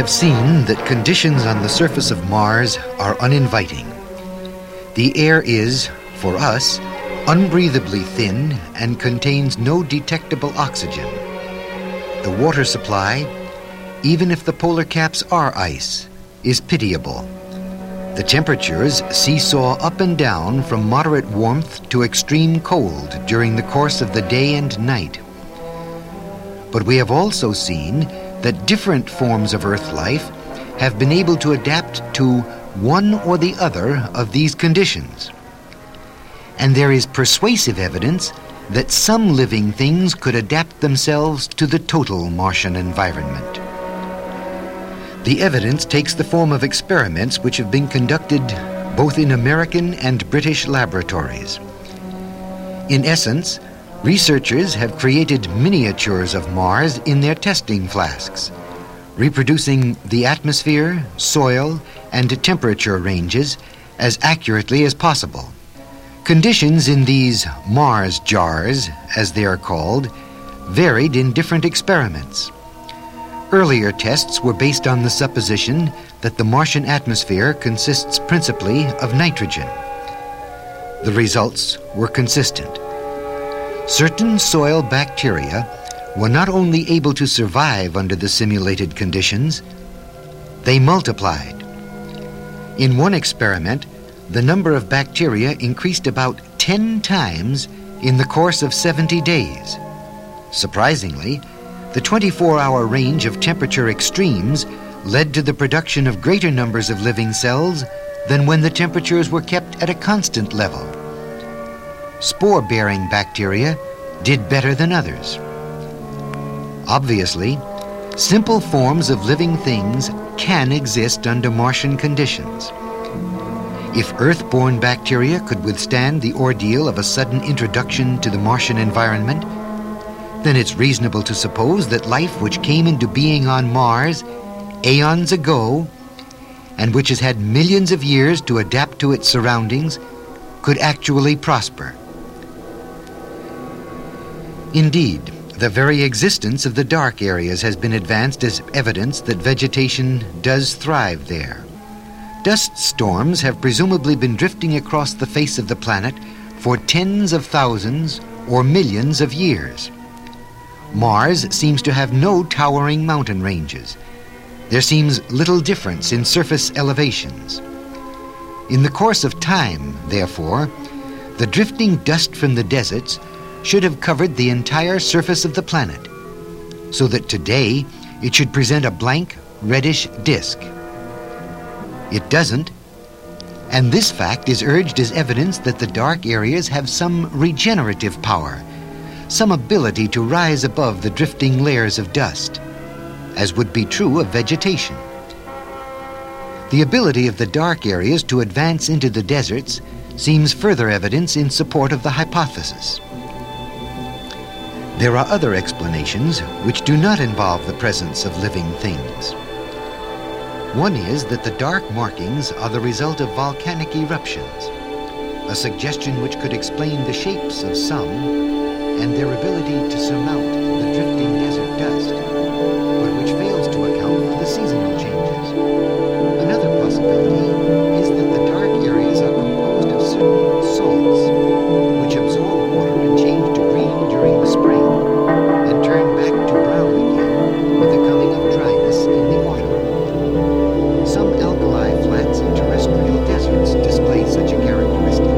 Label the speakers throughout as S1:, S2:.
S1: seen that conditions on the surface of Mars are uninviting. The air is, for us, unbreathably thin and contains no detectable oxygen. The water supply, even if the polar caps are ice, is pitiable. The temperatures seesaw up and down from moderate warmth to extreme cold during the course of the day and night. But we have also seen that different forms of Earth life have been able to adapt to one or the other of these conditions. And there is persuasive evidence that some living things could adapt themselves to the total Martian environment. The evidence takes the form of experiments which have been conducted both in American and British laboratories. In essence, researchers have created miniatures of Mars in their testing flasks, reproducing the atmosphere, soil, and temperature ranges as accurately as possible. Conditions in these Mars jars, as they are called, varied in different experiments. Earlier tests were based on the supposition that the Martian atmosphere consists principally of nitrogen. The results were consistent. Certain soil bacteria were not only able to survive under the simulated conditions, they multiplied. In one experiment, the number of bacteria increased about 10 times in the course of 70 days. Surprisingly, the 24-hour range of temperature extremes led to the production of greater numbers of living cells than when the temperatures were kept at a constant level. Spore-bearing bacteria did better than others. Obviously, simple forms of living things can exist under Martian conditions. If Earth-born bacteria could withstand the ordeal of a sudden introduction to the Martian environment, then it's reasonable to suppose that life which came into being on Mars aeons ago, and which has had millions of years to adapt to its surroundings, could actually prosper. Indeed, the very existence of the dark areas has been advanced as evidence that vegetation does thrive there. Dust storms have presumably been drifting across the face of the planet for tens of thousands or millions of years. Mars seems to have no towering mountain ranges. There seems little difference in surface elevations. In the course of time, therefore, the drifting dust from the deserts should have covered the entire surface of the planet, so that today it should present a blank, reddish disk. It doesn't, and this fact is urged as evidence that the dark areas have some regenerative power, some ability to rise above the drifting layers of dust, as would be true of vegetation. The ability of the dark areas to advance into the deserts seems further evidence in support of the hypothesis. There are other explanations which do not involve the presence of living things. One is that the dark markings are the result of volcanic eruptions, a suggestion which could explain the shapes of some and their ability to surmount the drifting desert dust, but which fails to account for the seasonal changes. Another possibility is that the dark areas are composed of certain salts, which absorb water and change to green during the spring, and turn back to brown again with the coming of dryness in the autumn. Some alkali flats in terrestrial deserts display such a characteristic.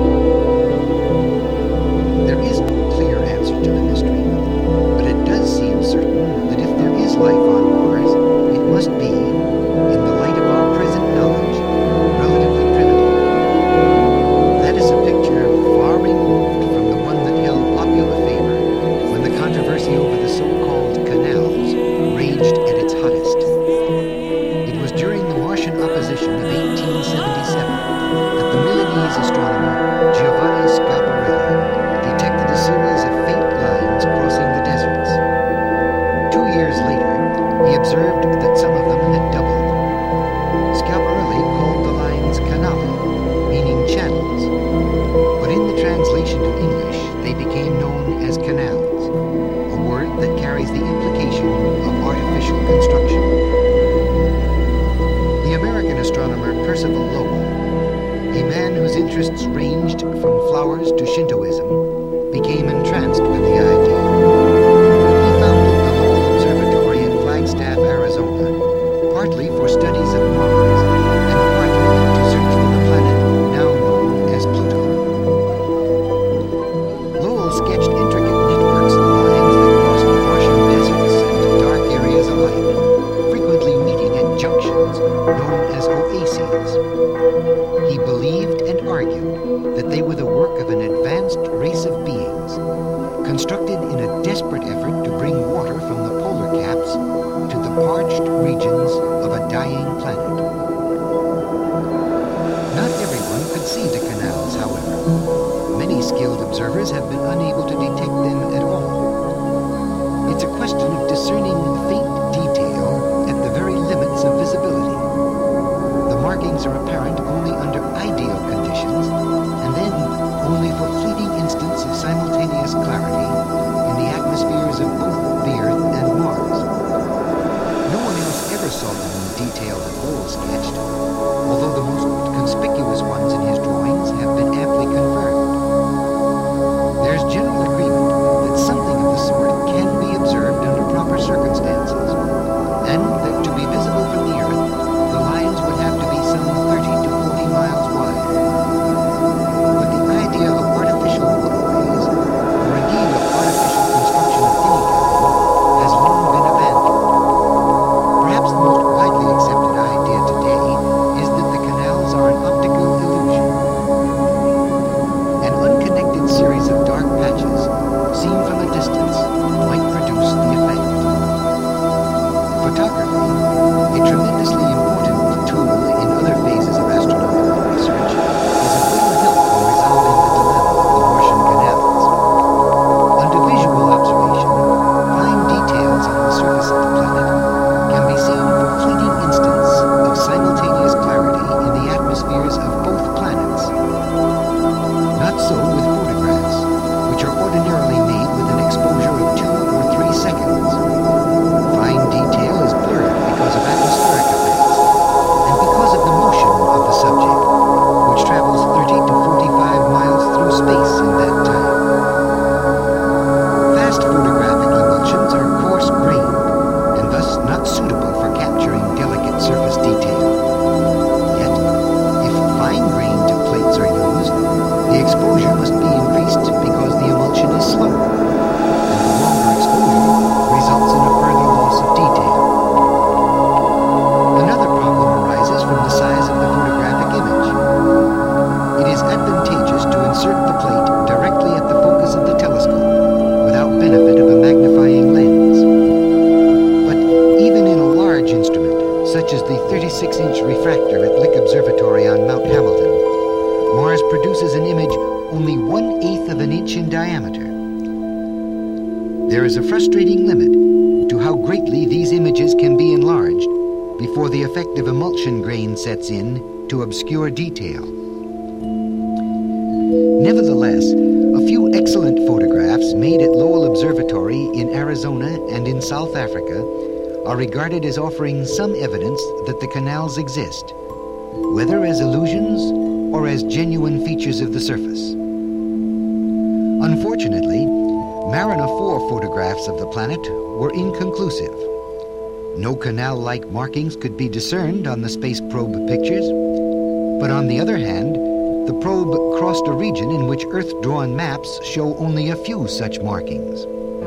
S1: There is no clear answer to the mystery, but it does seem certain that if there is life on Mars, it must be, in the light of our present knowledge, relatively primitive. That is a picture far removed from the one that held popular favor when the controversy over the so-called canals raged at its hottest. It was during the Martian opposition of 1877 that the Milanese astronomer Giovanni Schiaparelli detected a series of faint lines crossing the deserts. 2 years later, he observed that some of them had doubled. Schiaparelli called the lines canali, meaning channels, but in the translation to English, they became known as canals, a word that carries the implication of artificial construction. whose interests ranged from flowers to Shintoism, became entranced with the idea. He founded the Lowell Observatory in Flagstaff, Arizona, partly for studies of Mars and partly to search for the planet now known as Pluto. Lowell sketched intricate networks of lines that crossed Martian deserts and dark areas alike, frequently meeting at junctions known as oases. He believed and argued that they were the work of an advanced race of beings, constructed in a desperate effort to bring water from the polar caps to the parched regions of a dying planet. Not everyone could see the canals, however. Many skilled observers have been unable to detect them at all. It's a question of discerning faint detail at the very limits of visibility. The markings are apparent only under ideal conditions, and then only for fleeting instants of simultaneous clarity in the atmospheres of both the Earth and Mars. No one else ever saw them in detail that Lowell sketched, although the most conspicuous ones in his drawings have been amply confirmed. There's general agreement that something of the sort can be observed under proper circumstances, and that to be visible from the Earth, the lines would have to be some 30 to 40 miles wide. But the idea of artificial waterways, or indeed of artificial construction of any kind, has long been abandoned. Perhaps the most widely accepted idea today is that the canals are an optical illusion. An unconnected series of dark patches, seen from a distance, might produce the effect. Photography, a tremendously important tool in other phases of astronomical research, is of little help in resolving the dilemma of the Martian canals. Under visual observation, fine details on the surface of the planet can be seen for fleeting instants of simultaneous clarity in the atmospheres of both planets. Not so with photographs, which are ordinarily made with an exposure of 2 or 3 seconds. Fine detail is blurred because of atmospheric effects, and because of the motion of the subject, which travels 30 to 45 miles through space in that time. Fast photographic emulsions are coarse-grained, and thus not suitable for capturing delicate surface detail. Yet, if fine-grained plates are used, the exposure must be increased because the emulsion is slow, and the longer exposure results in a further loss of detail. Another problem arises from the size of the photographic image. It is advantageous to insert the plate directly at the focus of the telescope without benefit of a magnifying lens. But even in a large instrument, such as the 36-inch refractor at Lick Observatory on Mount Hamilton, Mars produces an image only 1/8 of an inch in diameter. There is a frustrating limit to how greatly these images can be enlarged before the effective emulsion grain sets in to obscure detail. Nevertheless, a few excellent photographs made at Lowell Observatory in Arizona and in South Africa are regarded as offering some evidence that the canals exist, whether as illusions or as genuine features of the surface. Unfortunately, Mariner 4 photographs of the planet were inconclusive. No canal-like markings could be discerned on the space probe pictures, but on the other hand, the probe crossed a region in which Earth-drawn maps show only a few such markings.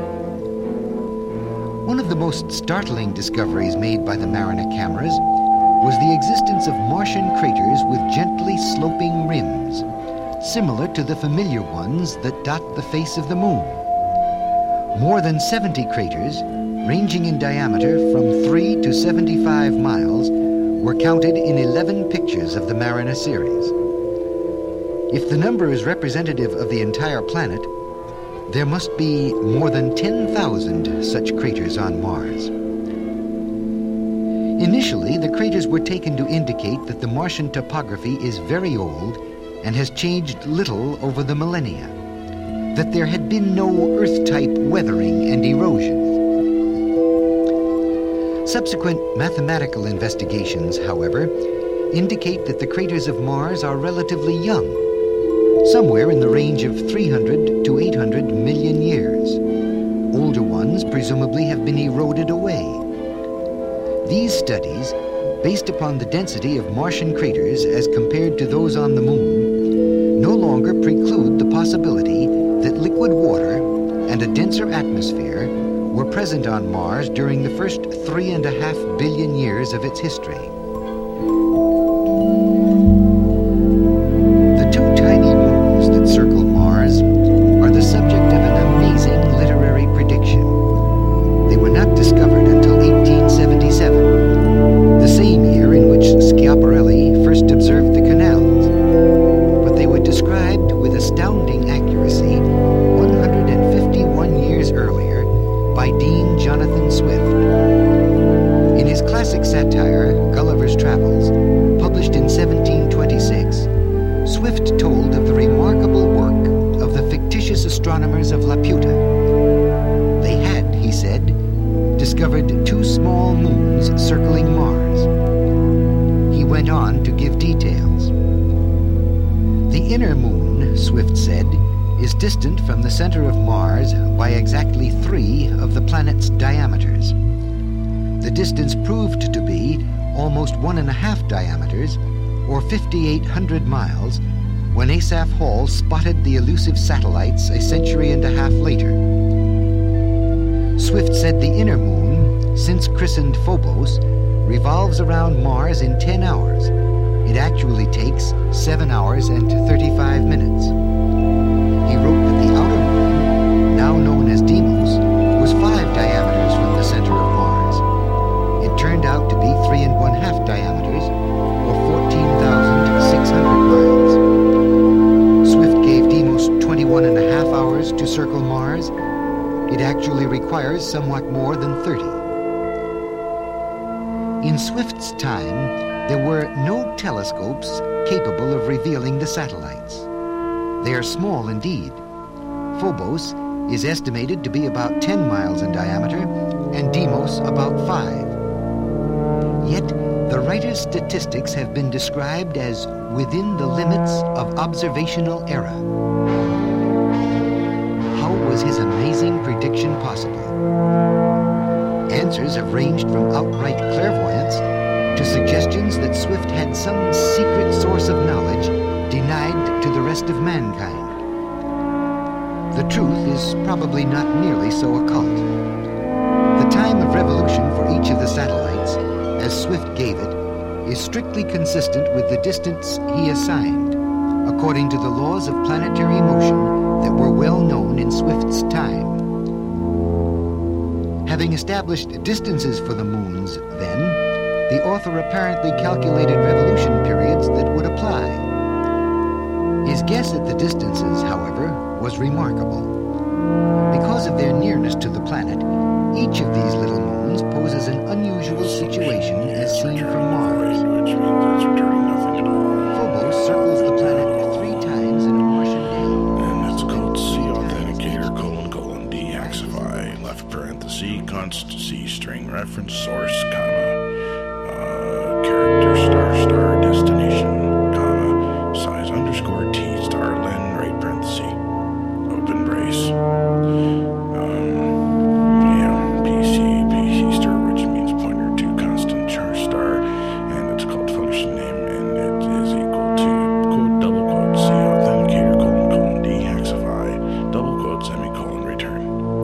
S1: One of the most startling discoveries made by the Mariner cameras was the existence of Martian craters with gently sloping rims, similar to the familiar ones that dot the face of the Moon. More than 70 craters, ranging in diameter from 3 to 75 miles, were counted in 11 pictures of the Mariner series. If the number is representative of the entire planet, there must be more than 10,000 such craters on Mars. Initially, the craters were taken to indicate that the Martian topography is very old and has changed little over the millennia, that there had been no Earth-type weathering and erosion. Subsequent mathematical investigations, however, indicate that the craters of Mars are relatively young, somewhere in the range of 300 to 800 million years. Older ones presumably have been eroded away. These studies, based upon the density of Martian craters as compared to those on the Moon, no longer preclude the possibility that liquid water and a denser atmosphere were present on Mars during the first 3.5 billion years of its history. The two tiny moons that circle Mars are the subject of an amazing literary prediction. They were not discovered until 1877, the same year in which Schiaparelli first observed the canals, but they were described with astounding accuracy 151 years earlier by Dean Jonathan Swift. In his classic satire, Gulliver's Travels, published in 1726, Swift told of the remarkable work of the fictitious astronomers of Laputa. They had, he said, discovered two small moons circling Mars. He went on to give details. The inner moon, Swift said, is distant from the center of Mars by exactly 3 of the planet's diameters. The distance proved to be almost 1.5 diameters, or 5,800 miles, when Asaph Hall spotted the elusive satellites a century and a half later. Swift said the inner moon, since christened Phobos, revolves around Mars in 10 hours. It actually takes 7 hours and 35 minutes. He wrote that the outer moon, now known as Deimos, was 5 diameters from the center of Mars. It turned out to be 3.5 diameters, or 14,600 miles. Swift gave Deimos 21.5 hours to circle Mars. It actually requires somewhat more than 30. In Swift's time, there were no telescopes capable of revealing the satellites. They are small indeed. Phobos is estimated to be about 10 miles in diameter, and Deimos about 5. Yet, the writer's statistics have been described as within the limits of observational error. How was his amazing prediction possible? Answers have ranged from outright clairvoyance to suggestions that Swift had some secret source of knowledge denied to the rest of mankind. The truth is probably not nearly so occult. The time of revolution for each of the satellites, as Swift gave it, is strictly consistent with the distance he assigned, according to the laws of planetary motion that were well known in Swift's time. Having established distances for the moons, then, the author apparently calculated revolution periods that would apply. His guess at the distances, however, was remarkable. Because of their nearness to the planet, each of these little moons poses an unusual situation as seen from Mars.
S2: Which means it's returning nothing at all.
S1: Phobos circles the planet 3 times in a Martian day.
S2: And it's called C authenticator : deaxify, left parenthesis, const C string reference source, comma, character star destination, comma, size underscore T star len, right parenthesis, open brace. PC star, which means pointer to constant char star, and it's called function name, and it is equal to quote double quote C authenticator : deaxify double quote semicolon return.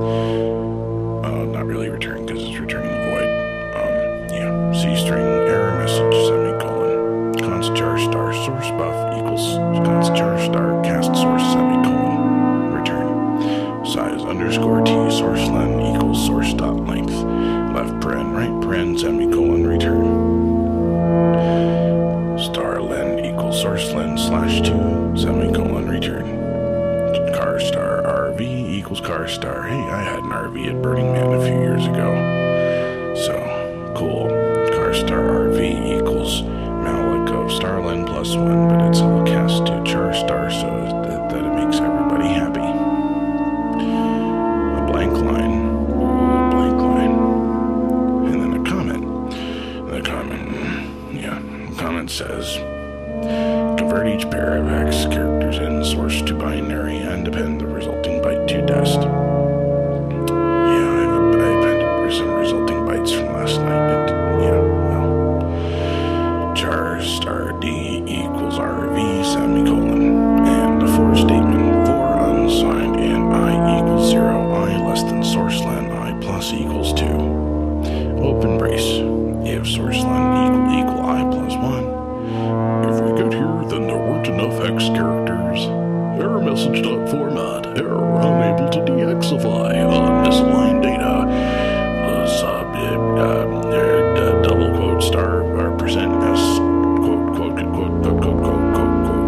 S2: Not really return because it's returning the void. C string error message semicolon const char star source buff equals const char star cast source semicolon return. Size underscore T source len equals source dot length left paren right paren semicolon return. Star len equals source len /2 semicolon return. Car star RV equals car star. Hey, I had an RV at Burning Man a few years ago. So, cool. Car star RV equals malloc of starlen +1, but it's all cast to char star so that it makes everybody happy. A blank line. And then a comment. The comment says, pair of hex characters in source to binary and append the resulting byte to dest. Yeah, I appended some resulting bytes from last night. Char star D equals RV semicolon, and a for statement for unsigned and I equals 0, I less than sourcelen, I plus equals 2. Open brace. If sourcelen equal I plus 1. If we get here, then there weren't enough X characters. Error message.format. Error unable to deexify. Misaligned data. Double quote star or present S quote quote quote quote quote quote quote quote quote.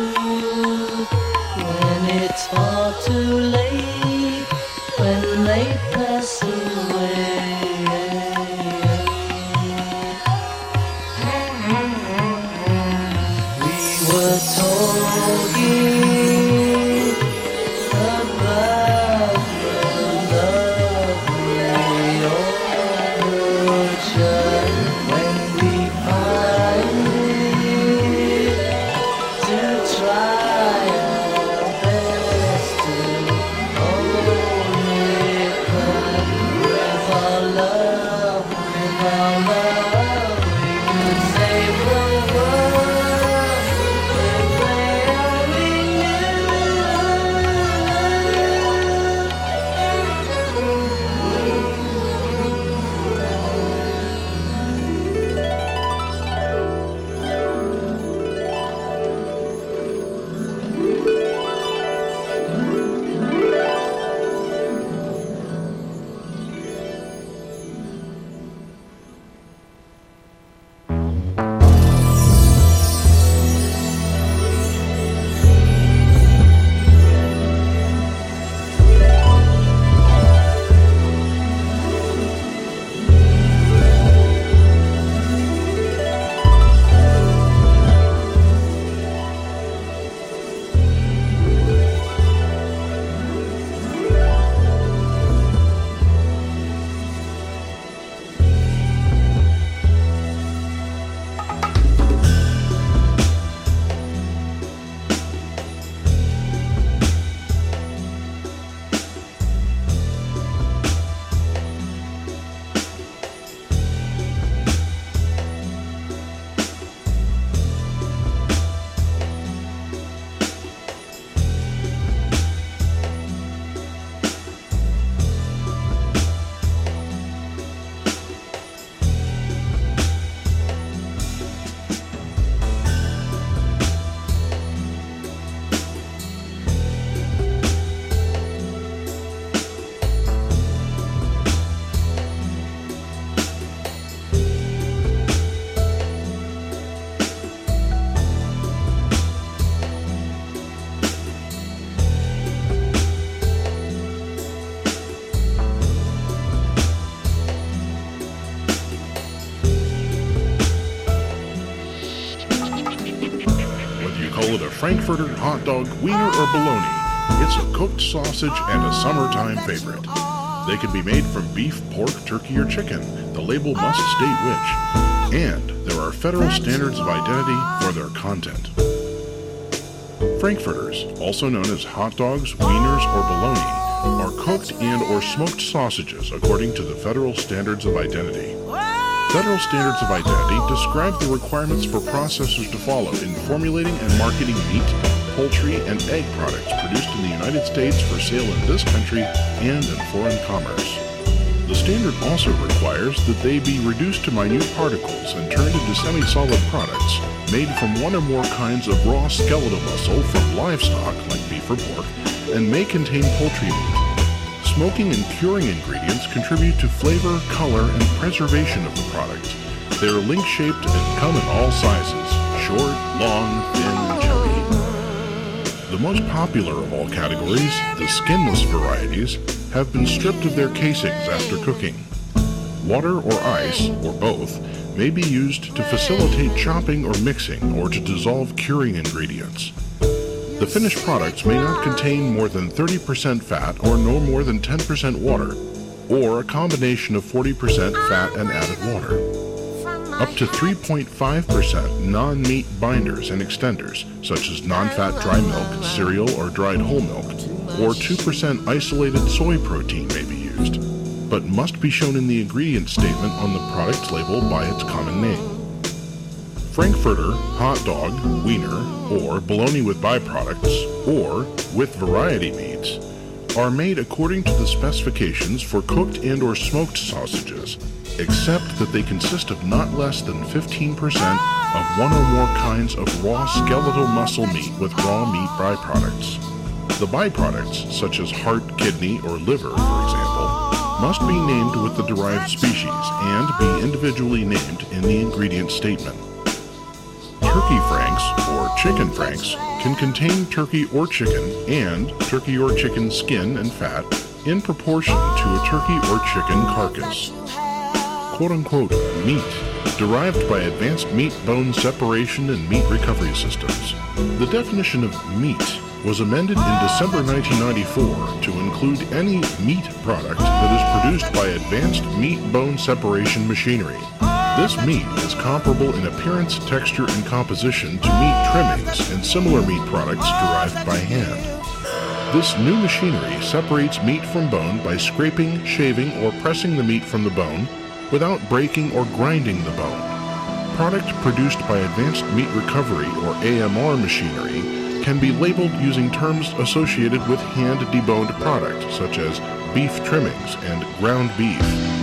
S3: when it's far too late, when they pass away. We were talking about the lovely ocean when we find it, to try our best to hold it back. With our love, we could save the world if they only
S2: Call it a Frankfurter, hot dog, wiener, or bologna. It's a cooked sausage and a summertime favorite. They can be made from beef, pork, turkey, or chicken. The label must state which. And there are federal standards of identity for their content. Frankfurters, also known as hot dogs, wieners, or bologna, are cooked and or smoked sausages according to the federal standards of identity. Federal standards of identity describe the requirements for processors to follow in formulating and marketing meat, poultry, and egg products produced in the United States for sale in this country and in foreign commerce. The standard also requires that they be reduced to minute particles and turned into semi-solid products made from one or more kinds of raw skeletal muscle from livestock, like beef or pork, and may contain poultry meat. Smoking and curing ingredients contribute to flavor, color, and preservation of the product. They are link-shaped and come in all sizes, short, long, thin, and chubby. The most popular of all categories, the skinless varieties, have been stripped of their casings after cooking. Water or ice, or both, may be used to facilitate chopping or mixing or to dissolve curing ingredients. The finished products may not contain more than 30% fat or no more than 10% water, or a combination of 40% fat and added water. Up to 3.5% non-meat binders and extenders, such as non-fat dry milk, cereal, or dried whole milk, or 2% isolated soy protein may be used, but must be shown in the ingredient statement on the product's label by its common name. Frankfurter, hot dog, wiener, or bologna with byproducts, or with variety meats, are made according to the specifications for cooked and or smoked sausages, except that they consist of not less than 15% of one or more kinds of raw skeletal muscle meat with raw meat byproducts. The byproducts, such as heart, kidney, or liver, for example, must be named with the derived species and be individually named in the ingredient statement. Turkey franks, or chicken franks, can contain turkey or chicken and turkey or chicken skin and fat in proportion to a turkey or chicken carcass. Quote-unquote meat, derived by advanced meat bone separation and meat recovery systems. The definition of meat was amended in December 1994 to include any meat product that is produced by advanced meat bone separation machinery. This meat is comparable in appearance, texture, and composition to meat trimmings and similar meat products derived by hand. This new machinery separates meat from bone by scraping, shaving, or pressing the meat from the bone without breaking or grinding the bone. Product produced by advanced meat recovery or AMR machinery can be labeled using terms associated with hand-deboned product, such as beef trimmings and ground beef.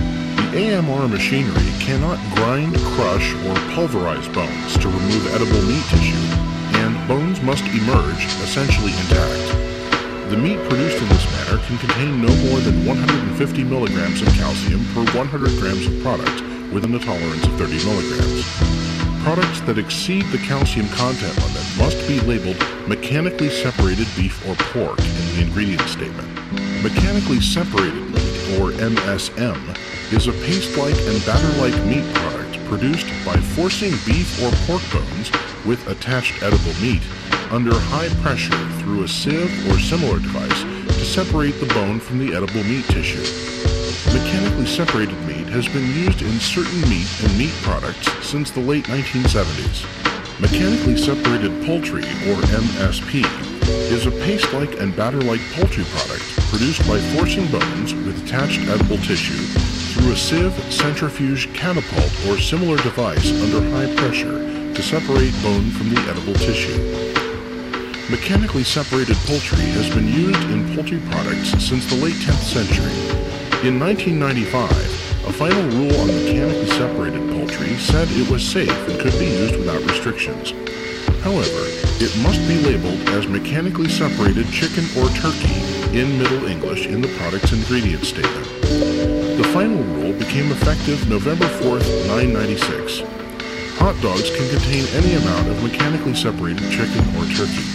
S2: The AMR machinery cannot grind, crush, or pulverize bones to remove edible meat tissue, and bones must emerge essentially intact. The meat produced in this manner can contain no more than 150 milligrams of calcium per 100 grams of product within a tolerance of 30 milligrams. Products that exceed the calcium content limit must be labeled mechanically separated beef or pork in the ingredient statement. Mechanically separated meat, or MSM, is a paste-like and batter-like meat product produced by forcing beef or pork bones with attached edible meat under high pressure through a sieve or similar device to separate the bone from the edible meat tissue. Mechanically separated meat has been used in certain meat and meat products since the late 1970s. Mechanically separated poultry, or MSP, is a paste-like and batter-like poultry product produced by forcing bones with attached edible tissue through a sieve, centrifuge, catapult, or similar device under high pressure to separate bone from the edible tissue. Mechanically separated poultry has been used in poultry products since the late 10th century. In 1995, a final rule on mechanically separated poultry said it was safe and could be used without restrictions. However, it must be labeled as mechanically separated chicken or turkey in Middle English in the product's ingredient statement. The final rule became effective November 4th, 1996. Hot dogs can contain any amount of mechanically separated chicken or turkey.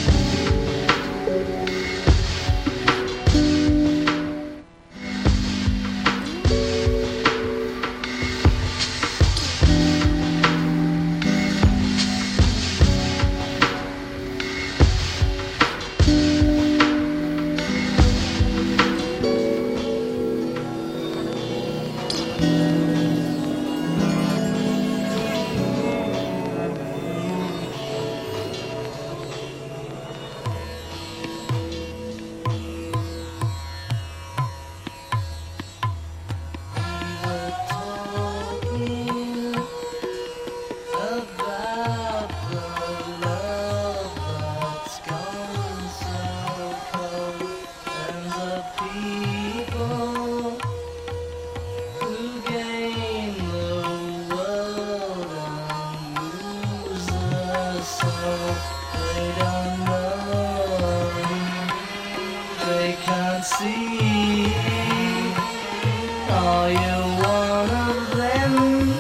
S3: See all you one of them.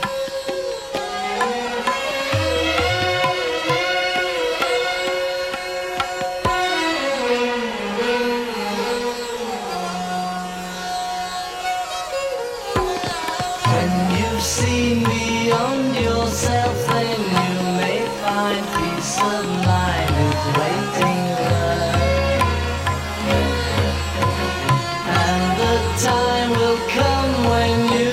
S3: When you've seen beyond yourself, then you may find peace of mind is waiting there. Time will come when you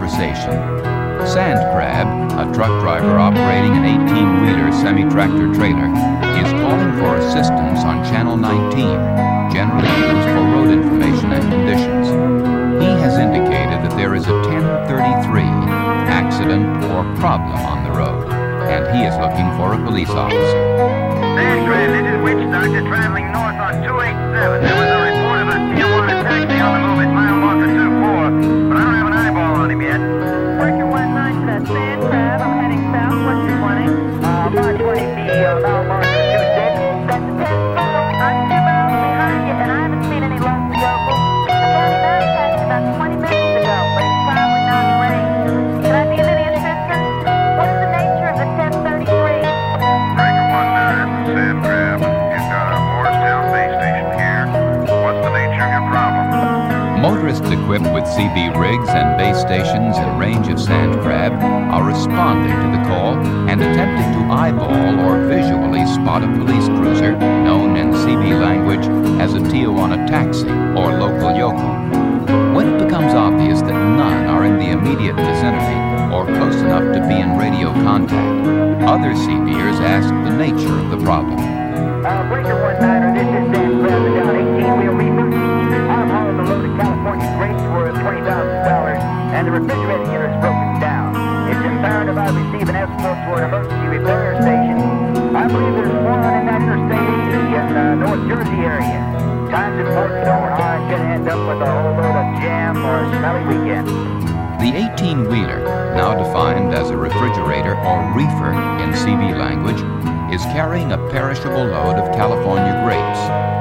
S4: conversation. Sand Crab, a truck driver operating an 18-wheeler semi-tractor trailer, is calling for assistance on Channel 19, generally used for road information and conditions. He has indicated that there is a 1033 accident or problem on the road, and he is looking for a police officer.
S5: Sand Crab, this is Witch Doctor traveling north on 287. There was a report of a Tijuana taxi on the move at mile marker 24, but I don't have an eyeball on him yet.
S6: Worker 19 to that Sand Crab. I'm heading south. What's your 20?
S5: My 20 be mile marker 26.
S6: That's a 10-4. I'm 2 miles behind you, and I haven't seen any local locals. The county man passed about 20 minutes ago, but it's probably not in range. Can I be of any assistance? What is the nature of the 1033?
S5: Breaker 19, Sand Crab. You've got a Morristown base station here. What's the nature of your problem?
S4: Motorists equipped with CB rigs and base stations in range of Sand Crab are responding to the call and attempting to eyeball or visually spot a police cruiser known in CB language as a Tijuana taxi or local yokel. When it becomes obvious that none are in the immediate vicinity or close enough to be in radio contact, other CBers ask the nature of the problem.
S5: Breaker 19, this is Sand Crab, the down 18-wheel reboot. I'm hauling a load of California grapes worth $20,000, and the refrigerator unit is broken down. It's imperative I receive an escort to an emergency repair station. I believe there's one in that Interstate 80 in the North Jersey area. Time's important, or I could end up with a whole load of jam or a smelly weekend.
S4: The 18-wheeler, now defined as a refrigerator or reefer in CB language, is carrying a perishable load of California grapes.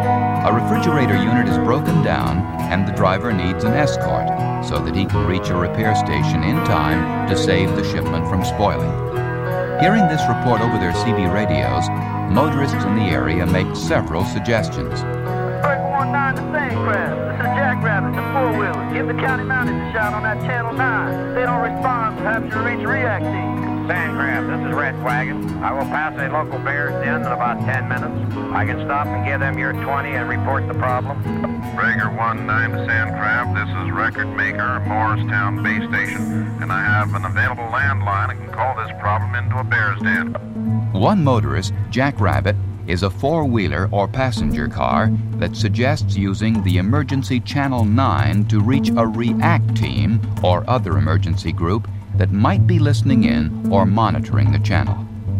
S4: A refrigerator unit is broken down and the driver needs an escort so that he can reach a repair station in time to save the shipment from spoiling. Hearing this report over their CB radios, motorists in the area make several suggestions.
S5: Breaker 19 to Sand Crab. This is Jackrabbit, the four-wheeler. Give the county mounted a shot on that Channel 9. If they don't respond, perhaps you'll reach a react team. Sand Crab, this is Red Wagon. I will pass a local Bears Den in about 10 minutes. I can stop and give them your 20 and report the problem. Breaker 19 to Sand Crab. This is Record Maker, Morristown Base Station, and I have an available landline and can call this problem into a Bears Den.
S4: One motorist, Jack Rabbit, is a four-wheeler or passenger car that suggests using the emergency Channel 9 to reach a react team or other emergency group that might be listening in or monitoring the channel.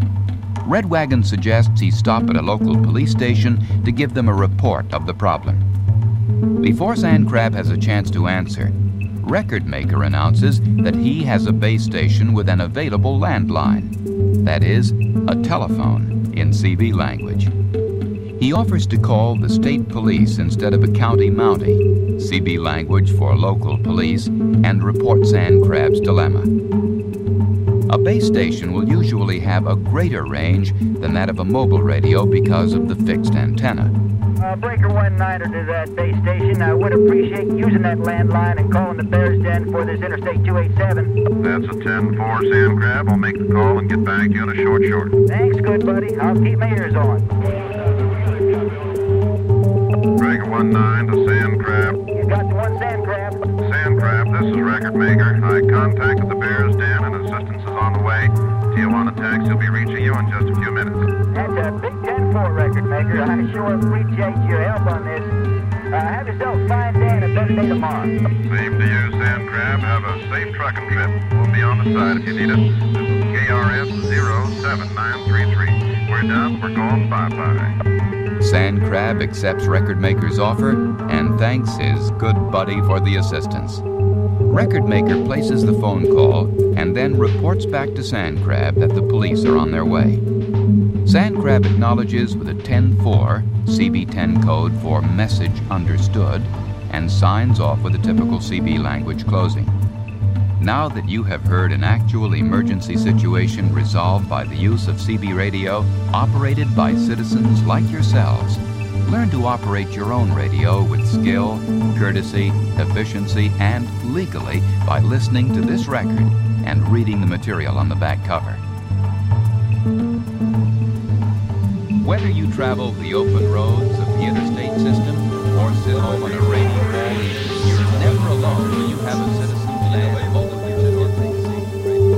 S4: Red Wagon suggests he stop at a local police station to give them a report of the problem. Before Sand Crab has a chance to answer, Record Maker announces that he has a base station with an available landline. That is, a telephone in CB language. He offers to call the state police instead of a county mountie, CB language for local police, and report Sand Crab's dilemma. A base station will usually have a greater range than that of a mobile radio because of the fixed antenna.
S5: Breaker 19 to that base station. I would appreciate using that landline and calling the Bears Den for this Interstate 287. That's a 10-4, Sand Crab. I'll make the call and get back to you in a short. Thanks, good buddy. I'll keep my ears on. Breaker 19 to Sand Crab. You got the one, Sand Crab? Sand Crab, this is Record Maker. I contacted the Bears Den and assistance is on the way. Tijuana Taxi will be reaching you in just a few minutes. That's a big 10-4, Record Maker. I sure appreciate your help on this. Have yourself a fine day and a better day tomorrow. Same to you, Sand Crab. Have a safe trucking trip. We'll be on the side if you need us. This is KRS 07933. We're done. We're going bye-bye.
S4: Sand Crab accepts Record Maker's offer and thanks his good buddy for the assistance. Record Maker places the phone call and then reports back to Sand Crab that the police are on their way. Sand Crab acknowledges with a 10-4 CB10 code for message understood and signs off with a typical CB language closing. Now that you have heard an actual emergency situation resolved by the use of CB radio operated by citizens like yourselves, learn to operate your own radio with skill, courtesy, efficiency, and legally by listening to this record and reading the material on the back cover. Whether you travel the open roads of the interstate system or sit home on a rainy day, you're never alone when you have a citizen today.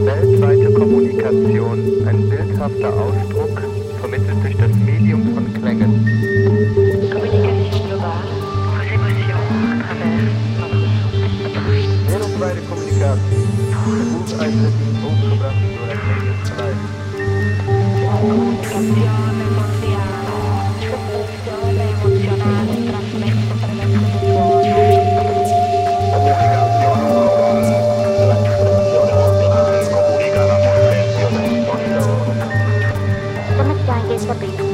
S7: Weltweite Kommunikation, ein bildhafter Ausdruck, vermittelt durch das Medium von Klängen.
S6: Communication globale, vos émotions à travers notre son.
S7: Wereldwijde communicatie, gevoelsuitdrukking overgebracht door het medium geluid.
S6: Comunicazione mondiale, comunicazione emozionale trasmessa attraverso il suono. Selamat siang, seperti itu.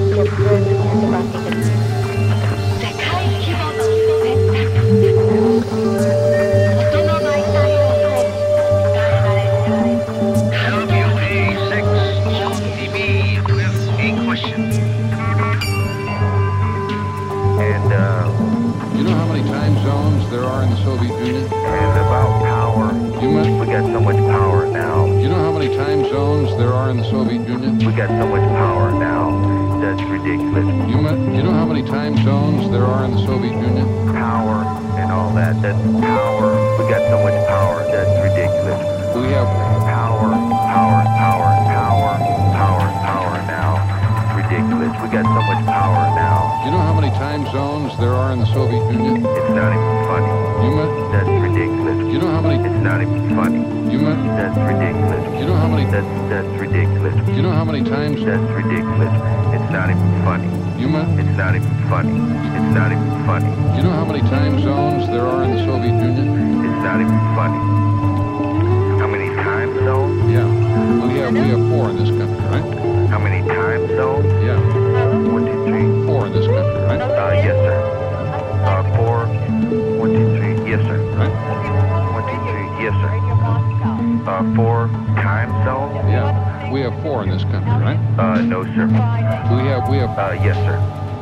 S8: You know how many time zones there are in the Soviet Union?
S7: And about power. We got so much power now.
S8: You know how many time zones there are in the Soviet Union?
S7: We got so much power now. That's ridiculous.
S8: You know how many time zones there are in the Soviet Union?
S7: Power and all that. That's power. We got so much power. That's ridiculous.
S8: We have
S7: power now. Ridiculous. We got so much power now.
S8: You know how many time zones there are in the Soviet Union?
S7: It's not even funny. That's ridiculous.
S8: You know how many?
S7: It's not even funny. That's ridiculous.
S8: You know how many?
S7: That's ridiculous.
S8: You know how many times?
S7: That's ridiculous. It's not even funny. It's not even funny. It's not even funny.
S8: You know how many time zones there are in the Soviet Union?
S7: It's not even funny. How many time zones?
S8: Yeah. We have 4 in this country, right?
S7: How many time zones?
S8: Yeah.
S7: 1, 2, 3.
S8: 4 in this country, right?
S7: Yes, sir. 4. 1, 2, 3. Yes, sir.
S8: Right?
S7: 1, 2, 3. Yes, sir. 4 time zones?
S8: Yeah. We have 4 in this country, right?
S7: No, sir.
S8: We have.
S7: Yes, sir.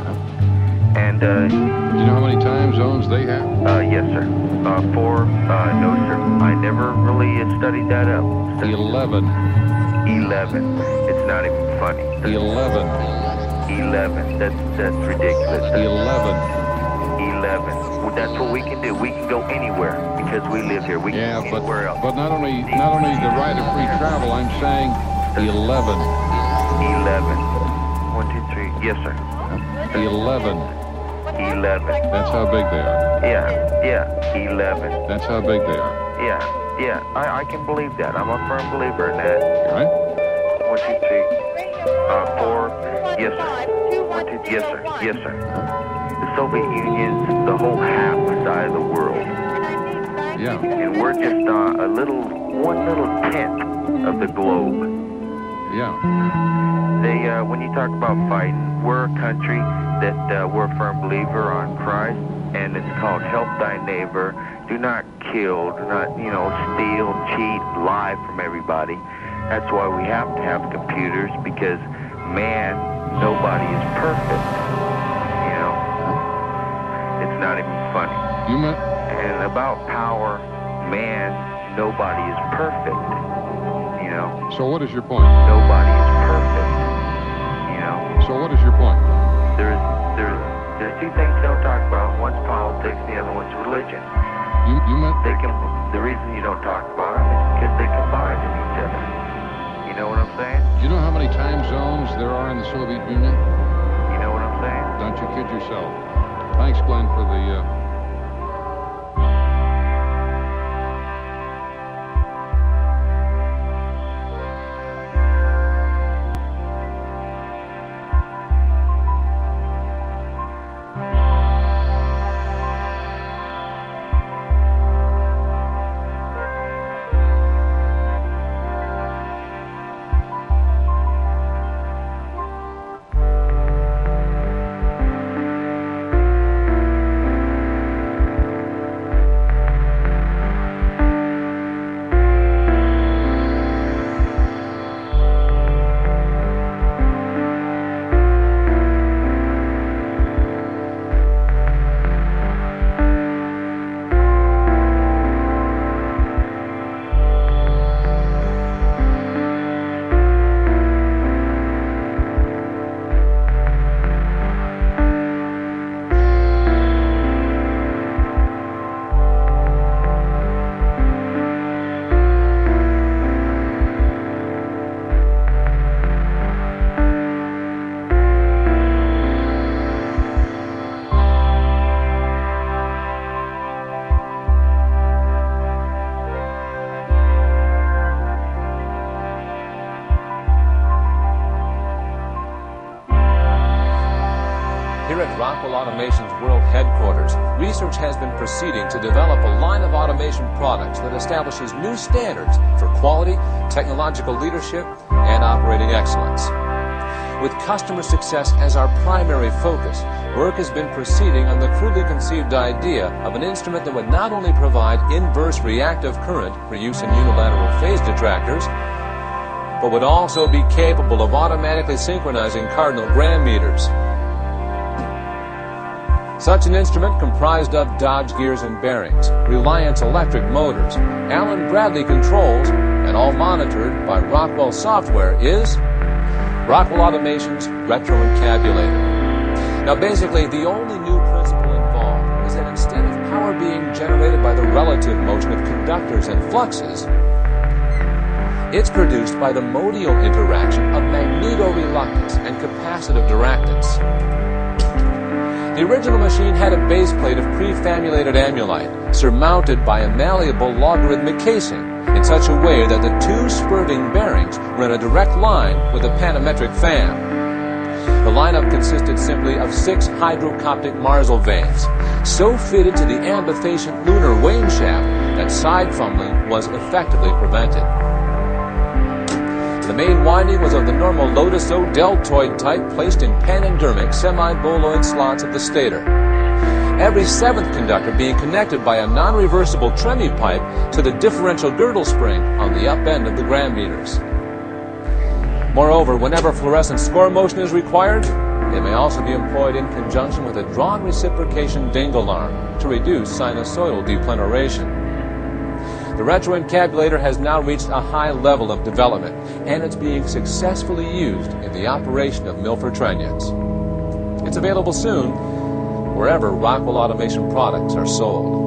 S7: And,
S8: you know how many time zones they have?
S7: Yes, sir. 4, no, sir. I never really studied that up.
S8: 11.
S7: 11. It's not even funny.
S8: 11.
S7: 11. That's ridiculous.
S8: 11.
S7: 11. Well, that's what we can do. We can go anywhere because we live here. We can go anywhere else.
S8: But not only the right of free travel, I'm saying 11.
S7: 11. 1, 2, 3. Yes, sir.
S8: 11.
S7: 11.
S8: That's how big they are.
S7: Yeah. 11.
S8: That's how big they are.
S7: Yeah. I can believe that. I'm a firm believer in that.
S8: Right?
S7: 1, 2, 3. 4. Yes, sir. 1, 2. Yes, sir. Yes, sir. The Soviet Union's the whole half side of the world.
S8: Yeah.
S7: And we're just one little tenth of the globe.
S8: Yeah.
S7: When you talk about fighting, we're a country that we're a firm believer on Christ, and it's called help thy neighbor. Do not kill, do not, steal, cheat, lie from everybody. That's why we have to have computers, because nobody is perfect. It's not even funny. And about power, nobody is perfect.
S8: So what is your point?
S7: Nobody is perfect.
S8: So what is your point?
S7: There's 2 things they don't talk about. One's politics, the other one's religion. The reason you don't talk about them is because they combine in each other. You know what I'm saying?
S8: Do you know how many time zones there are in the Soviet Union?
S7: You know what I'm saying?
S8: Don't you kid yourself. Thanks, Glenn, for the...
S9: Here at Rockwell Automation's World Headquarters, research has been proceeding to develop a line of automation products that establishes new standards for quality, technological leadership, and operating excellence. With customer success as our primary focus, work has been proceeding on the crudely conceived idea of an instrument that would not only provide inverse reactive current for use in unilateral phase detractors, but would also be capable of automatically synchronizing cardinal gram meters. Such an instrument, comprised of Dodge gears and bearings, Reliance electric motors, Allen Bradley controls, and all monitored by Rockwell software, is Rockwell Automation's Retroencabulator. Now basically, the only new principle involved is that instead of power being generated by the relative motion of conductors and fluxes, it's produced by the modial interaction of magneto-reluctance and capacitive diractance. The original machine had a base plate of pre-famulated amulite, surmounted by a malleable logarithmic casing, in such a way that the two spurting bearings were in a direct line with a panametric fan. The lineup consisted simply of 6 hydrocoptic Marsal vanes, so fitted to the ambifacient lunar wane shaft that side fumbling was effectively prevented. The main winding was of the normal Lotus-O deltoid type, placed in panendermic semi-boloid slots of the stator. Every 7th conductor being connected by a non-reversible Tremi pipe to the differential girdle spring on the up end of the gram meters. Moreover, whenever fluorescent score motion is required, they may also be employed in conjunction with a drawn reciprocation dingle arm to reduce sinusoidal deplenaration. The retroencabulator has now reached a high level of development, and it's being successfully used in the operation of Milford trunnions. It's available soon wherever Rockwell Automation products are sold.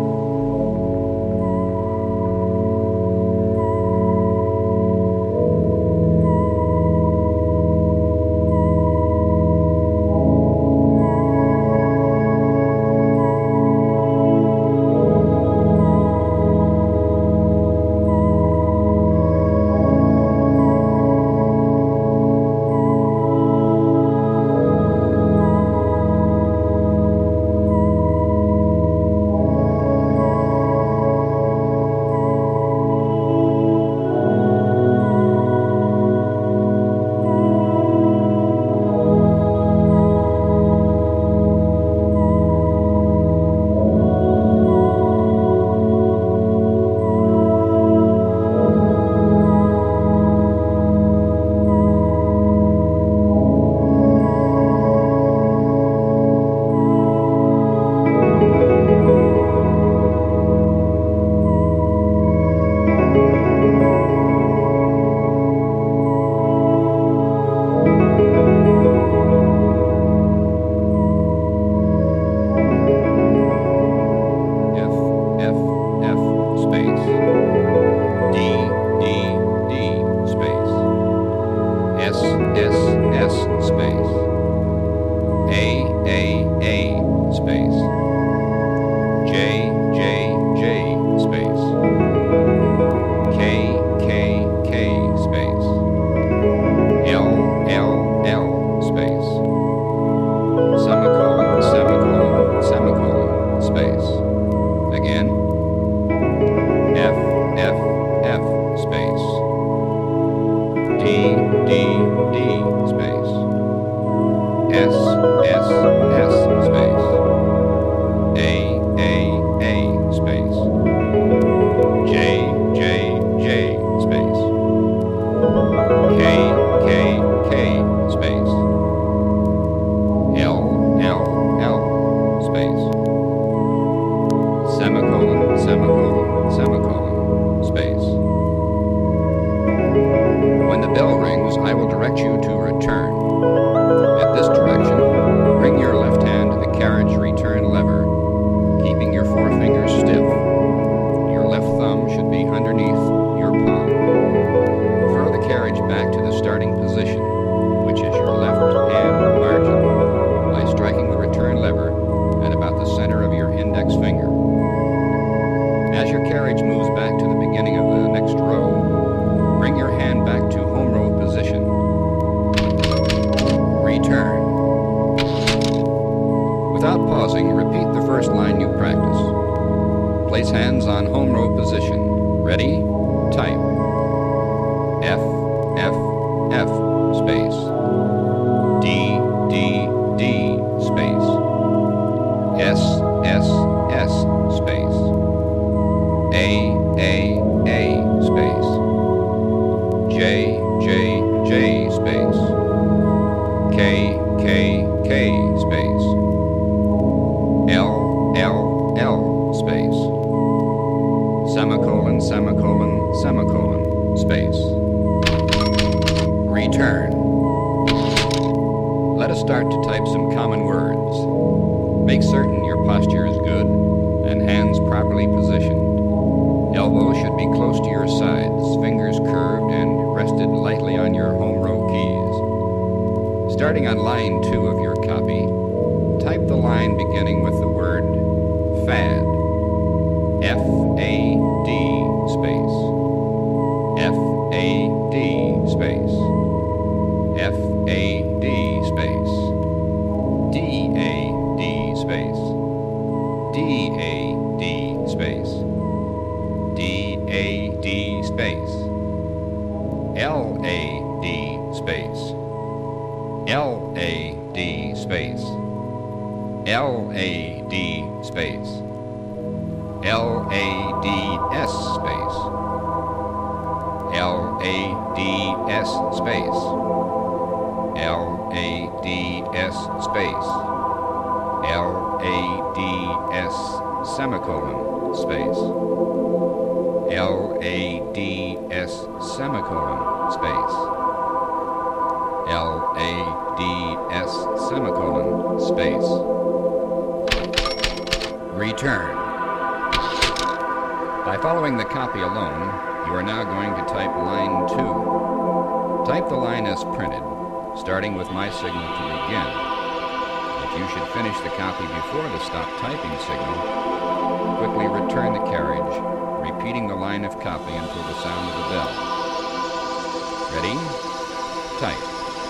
S10: Without pausing, repeat the first line you practice. Place hands on home row position. Ready? Type. F, F, F, space. D, D, D, space. S, S, S, space. A, space. J, J, J, space. K, K, K, space. L, L, L, space. Semicolon, semicolon, semicolon, space. Return. Let us start to type some common words. Make certain your posture is good and hands properly positioned. Elbows should be close to your sides, fingers curved and rested lightly on your home row keys. Starting on line 2 of your copy, type the line beginning with the word FAD. F-A-D space. F-A-D space. F-A-D space. D-A-D space. D-A-D space. D-A-D space. L-A-D space. L-A-D space. L-A-D space. L-A-D-S space. L-A-D-S space. L-A-D-S space. L-A-D-S semicolon space. L-A-D-S semicolon space. L-A-D-S semicolon space. Return. By following the copy alone, you are now going to type line 2. Type the line as printed, starting with my signal to begin. If you should finish the copy before the stop typing signal, quickly return the carriage, repeating the line of copy until the sound of the bell. Ready? Type.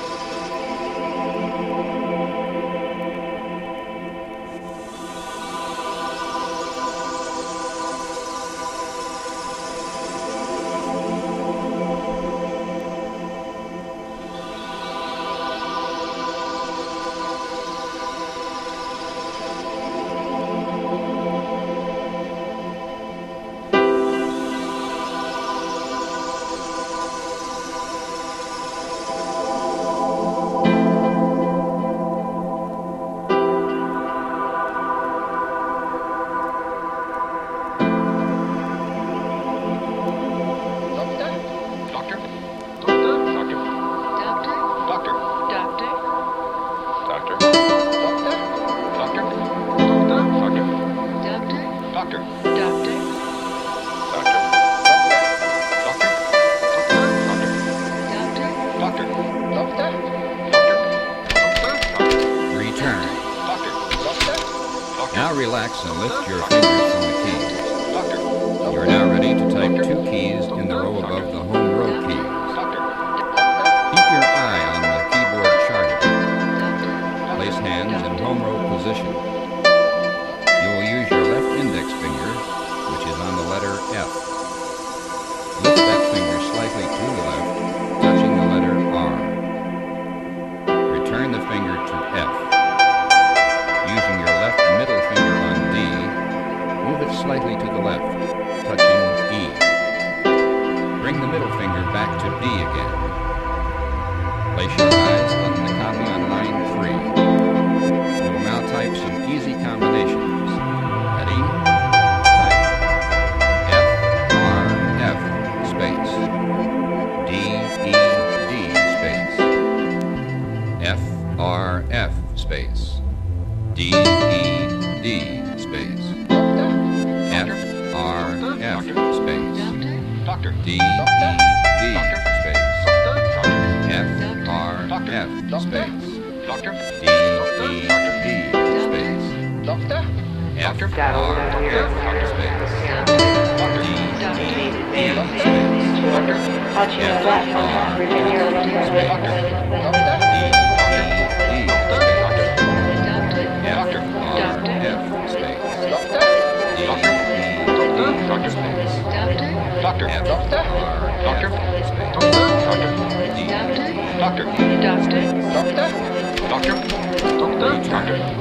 S10: Now relax and lift your fingers from the keys. You are now ready to type 2 keys in the row above the home row keys. Keep your eye on the keyboard chart. Place hands in home row position. You will use your left index finger, which is on the letter F. Lift that finger slightly to the left, touching the letter R. Return the finger to F. Using your left middle finger on D, move it slightly to the left, touching E. Bring the middle finger back to D again. Place your eyes on the copy on line 3. We will now type some easy combinations. Ready? Type F, R, F, space. D, E, D, space. F, R, F, space. D, E, D, space. F, R, F, space. D, E, D, space. F, R, F, space. D, E, D, space. F, R, F, space. D, E, D, space. Touching the left, bring your left space. D, E, D, space. F, R,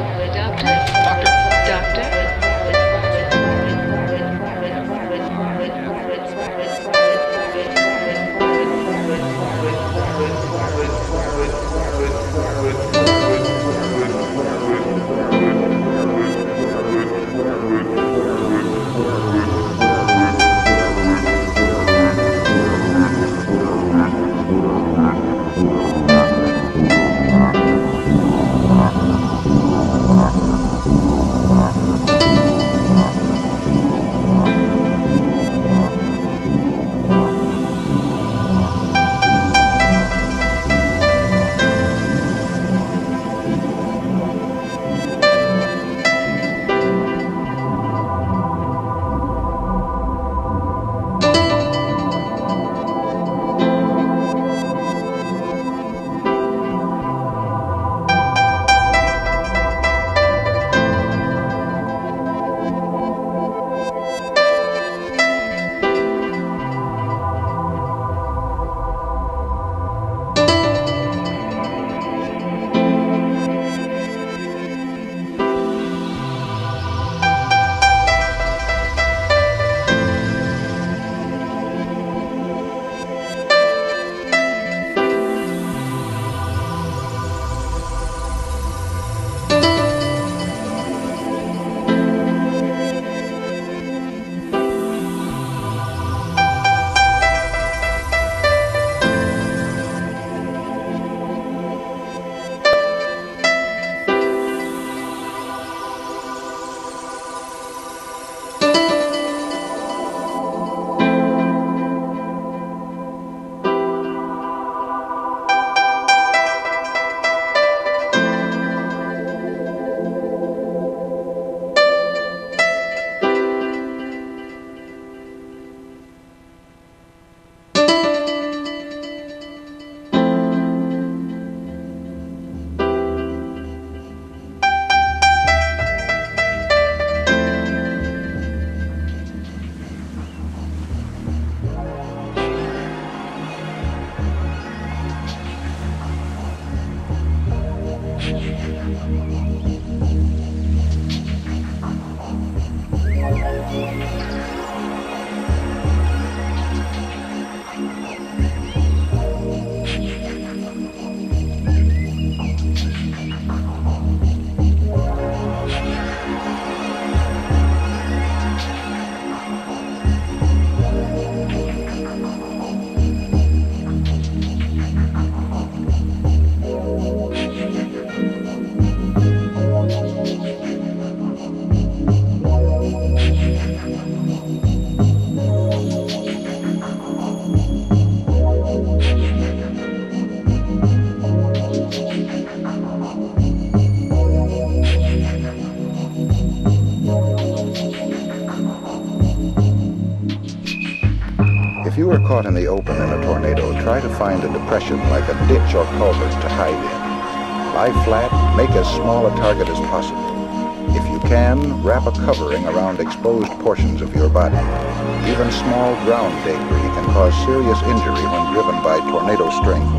S11: you are caught in the open in a tornado, try to find a depression like a ditch or culvert to hide in. Lie flat, make as small a target as possible. If you can, wrap a covering around exposed portions of your body. Even small ground debris can cause serious injury when driven by tornado-strength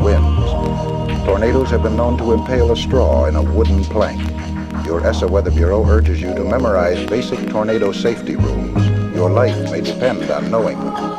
S11: winds. Tornadoes have been known to impale a straw in a wooden plank. Your ESSA Weather Bureau urges you to memorize basic tornado safety rules. Your life may depend on knowing them.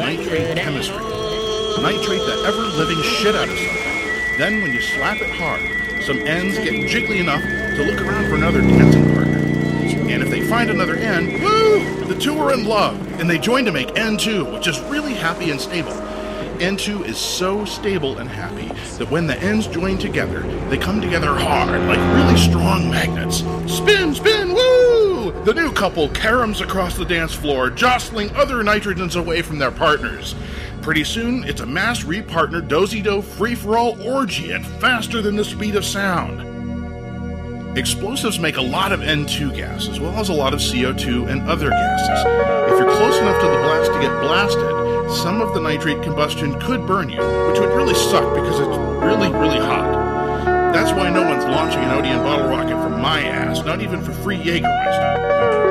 S2: nitrate chemistry. Nitrate the ever-living shit out of something. Then when you slap it hard, some ends get jiggly enough to look around for another dancing partner. And if they find another end, woo! The two are in love, and they join to make N2, which is really happy and stable. N2 is so stable and happy that when the ends join together, they come together hard, like really strong magnets. Spin, spin, woo! The new couple caroms across the dance floor, jostling other nitrogens away from their partners. Pretty soon, it's a mass repartner dozy-do free-for-all orgy at faster than the speed of sound. Explosives make a lot of N2 gas, as well as a lot of CO2 and other gases. If you're close enough to the blast to get blasted, some of the nitrate combustion could burn you, which would really suck because it's really, really hot. That's why no one's launching an Odeon bottle rocket from my ass, not even for free Jägermeister.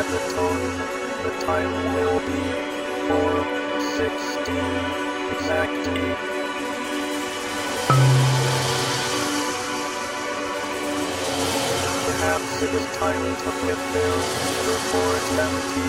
S12: At the tone, the time will be 4:16 exactly. Perhaps it is time to quit there for 4:20.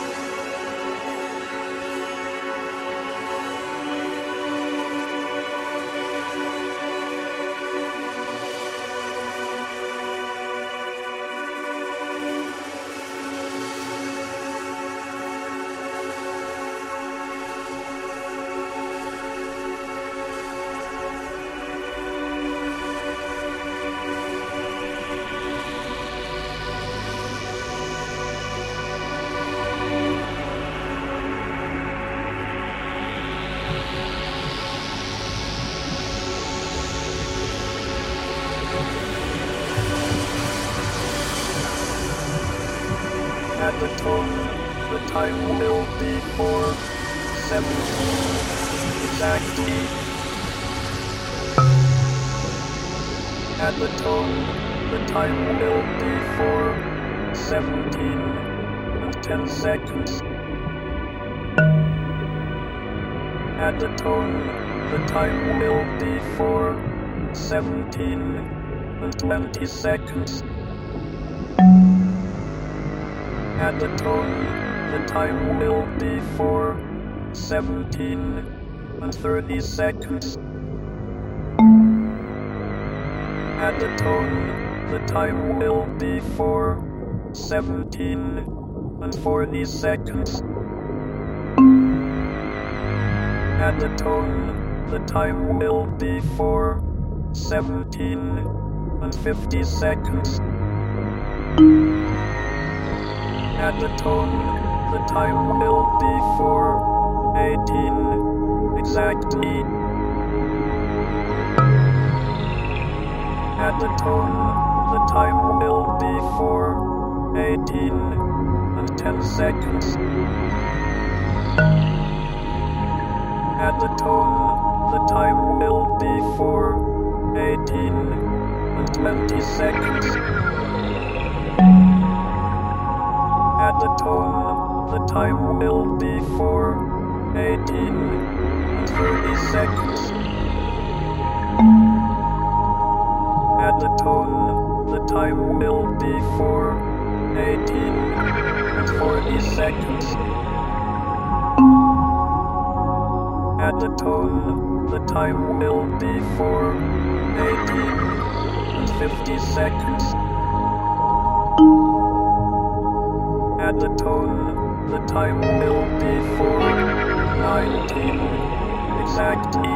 S12: At the tone, the time will be 4:17 exactly. At the tone, the time will be 4:17 and 10 seconds. At the tone, the time will be 4:17 and 20 seconds. At the tone, the time will be 4:17 and 30 seconds. At the tone, the time will be 4:17 and 40 seconds. At the tone, the time will be 4:17 and 50 seconds. At the tone, the time will be 4:18 exactly. At the tone, the time will be 4:18 and 10 seconds. At the tone, the time will be 4:18 and 20 seconds. At the tone, the time will be 4:18 and 30 seconds. At the tone, the time will be 4:18 and 40 seconds. At the tone, the time will be 4:18 and 50 seconds. At the tone, the time will be 4:19 exactly.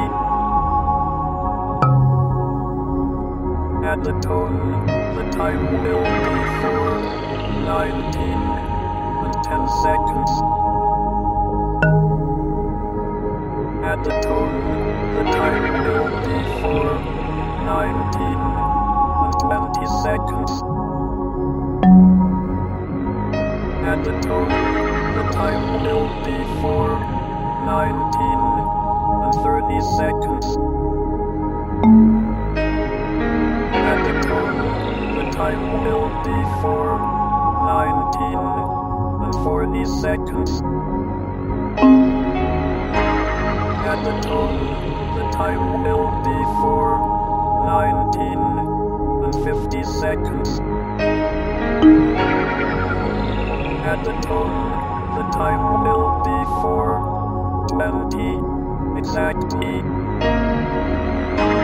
S12: At the tone, the time will be 4:19 and 10 seconds. At the tone, the time will be 4:19 and 20 seconds. At the tone, the time will be 4:19 and 30 seconds. At the tone, the time will be 4:19 and 40 seconds. At the tone, the time will be 4:19 and 50 seconds. At the tone, the time will be 4:20 exactly.